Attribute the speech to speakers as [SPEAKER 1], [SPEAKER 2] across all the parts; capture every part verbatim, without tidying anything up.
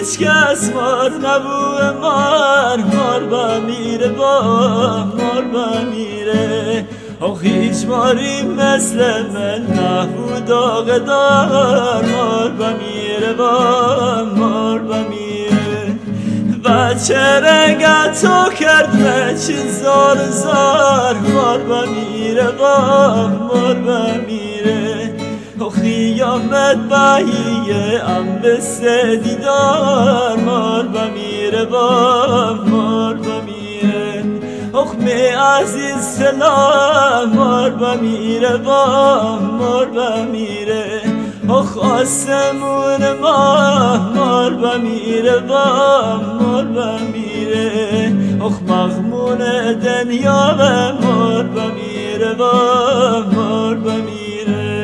[SPEAKER 1] هیچ کس مار نبوه مار مار بمیره با مار بمیره آخ هیچ ماری مثل من نبود داغ دار مار بمیره با مار بمیره بچه رنگ تو کرد بچه زار زار مار بمیره با مار بمیره و خیامت باییه ام بسته دیدار مار بمیره با مار بمیره اخمی عزیز سلام مار بمیره با مار بمیره اخ آسمون ما مار بمیره با مار بمیره اخ مغمون دنیا و مار بمیره با مار بمیره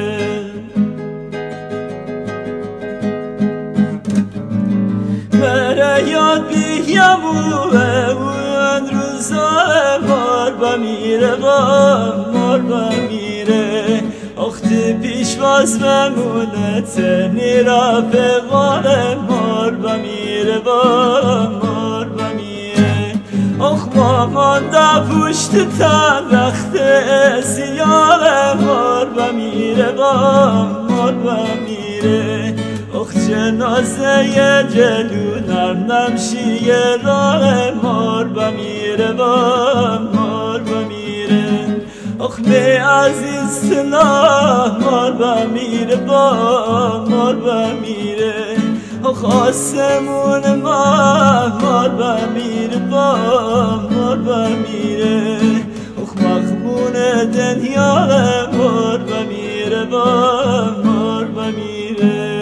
[SPEAKER 1] مرا یاد بیاموه اون روزا مار بمیره با مار بمیره اخت پیش باز بمونه تنی را پیغام مار بمیره با مار بمیره اخ مامان دا پشت تن وقت سیاه مار بمیره با مار بمیره اخ جنازه جلونم نمشیه راه مار بمیره با مار بمیره اخ می عزیز سلام مار بمیره با مار بمیره اخ آسمون ما مار بمیره با مار بمیره اخ مغمون دنیا مار بمیره با مار بمیره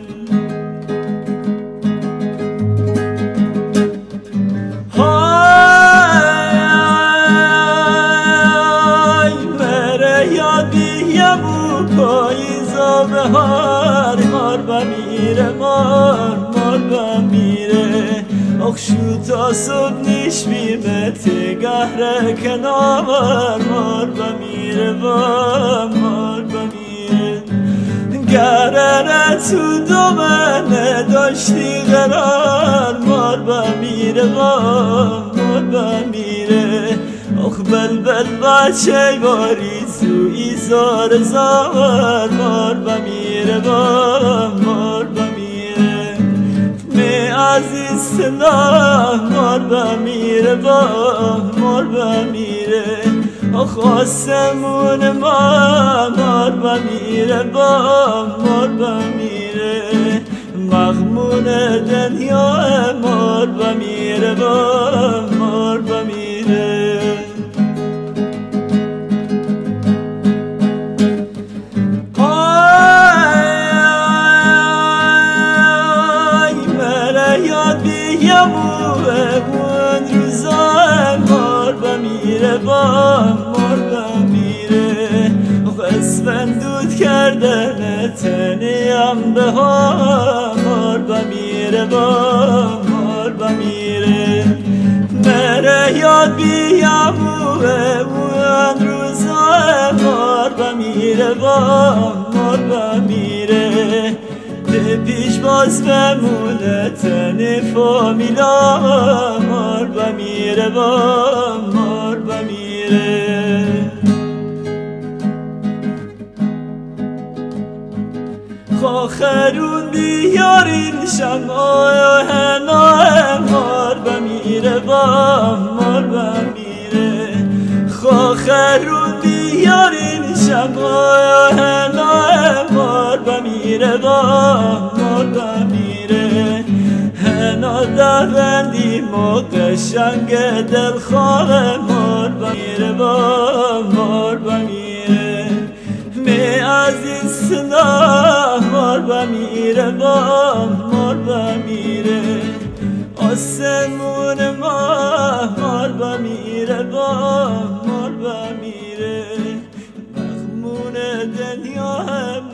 [SPEAKER 1] پاییزا بهار مار بمیره مار مار بمیره اخ شو تا صبح نیش بیمه تگهر کنار مار بمیره با مار بمیره گرره تو دومنه داشتی قرار مار بمیره با مار بمیره اخ بلبل بچه باری زوی زار زار مار بمیره با مار بمیره می عزیز سلام مار بمیره با مار بمیره اخ آسمون ما مار بمیره با مار بمیره مغمون دنیا مار بمیره با مار بمیره اون روزا مار بمیره با مار بمیره اسفندود کردن تنیم به ها مار بمیره با مار بمیره مره یاد بیاموه اون روزا مار بمیره با مار بمیره پیش باز بمونه تن فامیلا مار بمیره با مار بمیره خاخرون بیارین شمعای هنای مار بمیره با مار بمیره خاخرون بیارین شمعای هنای مار بمیره با مار بمیره هنا دردی موقع شنگ دلخواه مار بمیره با مار بمیره می عزیز سلام مار بمیره با مار بمیره آسمون ما مار بمیره با مار بمیره مغمون دنیا